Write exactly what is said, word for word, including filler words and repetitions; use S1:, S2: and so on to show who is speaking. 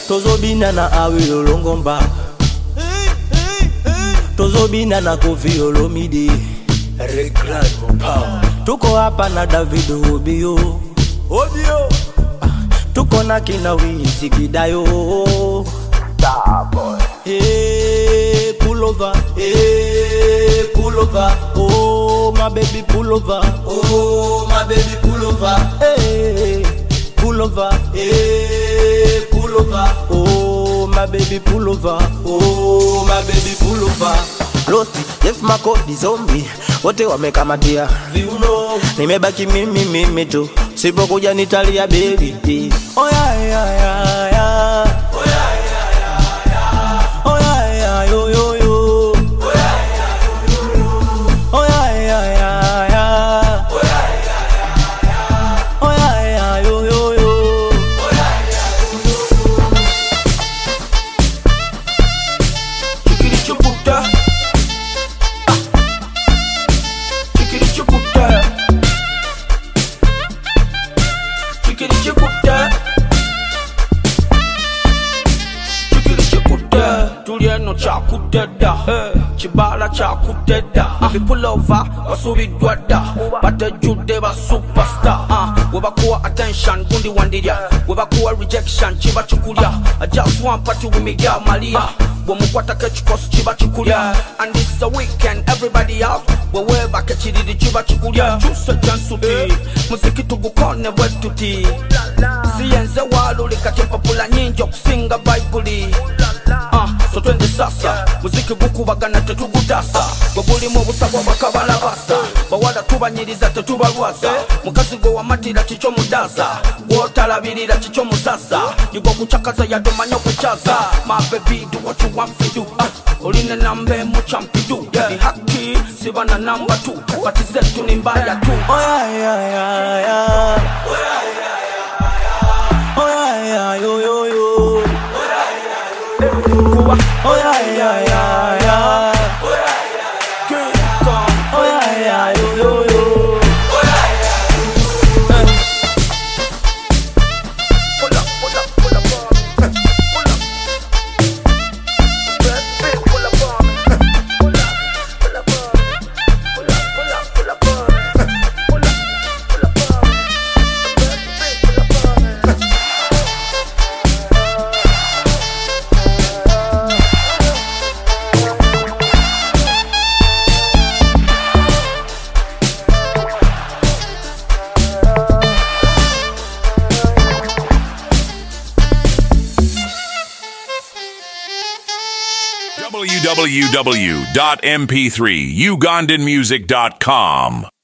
S1: Tozobina na awi olongomba, tozobina na Koffi Olomide, Recline mon power. Tuko hapa na David Obio, Obio. Tuko na kina Wizzy Kidayo, Starboy. Hey, pull over, hey, pull over. Oh my baby, pull over. Oh my baby, pull over. Hey, pull over. Hey, pull over. Oh my baby, pull over. Oh my baby, pull over. Losti, yes my code is on me. Wote wamekamatia viuno, nimebaki mimi mimi tu. Sipokuja nitalia baby. Oh yeah yeah yeah yeah. Oh yeah yeah yeah yeah. Oh yeah yeah yo yo yo. Oh yeah yeah yo yo yo. Oh yeah yeah yeah yeah. Oh yeah yeah yeah yeah. Oh yeah yeah yo yo yo. Oh yeah yeah yo yo yo. Chikiri chuputa. Chikiri chuputa. Chikiri chuputa. Chikiri chuputa. Tulieno chakuteda, chibala chakuteda. We pull over, wasubi dwada. Bata jude ba superstar. Uh, Webakuwa attention, gundi wandiria. Webakuwa rejection, chiba chukulia. I just want party with me girl Malia. Womukwata kechikos chiba chukulia. And this a weekend, everybody out. Wewe ba kechidi chiba chukulia. Chuse jansuti, muziki tugukone wetuti. Siyenze walu likatempa pula nyingi okusinga Bible. Uh, so twende sasa, muziki gukubagana tetugudasa. Gwebuli mu busabo bakabala basa. Bawala tubanyiriza tetubalwaza. Mukazi go wamatira chicho mudaza. Wotalabirira chicho musasa. Yugo kuchakaza yadomanya kuchaza. My baby do what you want to do. uh, Oline nambe muchampidu. Ni haki, sibana number two. Pati zetu ni mbaya tu. Oh yeah yeah yeah yeah. Oh yeah yeah yeah yeah. Oh yeah yeah yo yo yo. Oh yeah yeah yeah yeah. Oh yeah yeah yeah. Oh yeah yeah yo yo yo. Oh yeah yeah. Pull up, pull up, pull up, pull up, pull up. Pull up, pull up, pull up, pull up, pull up, pull up, pull up, pull up, pull up.
S2: w w w dot m p three ugandan music dot com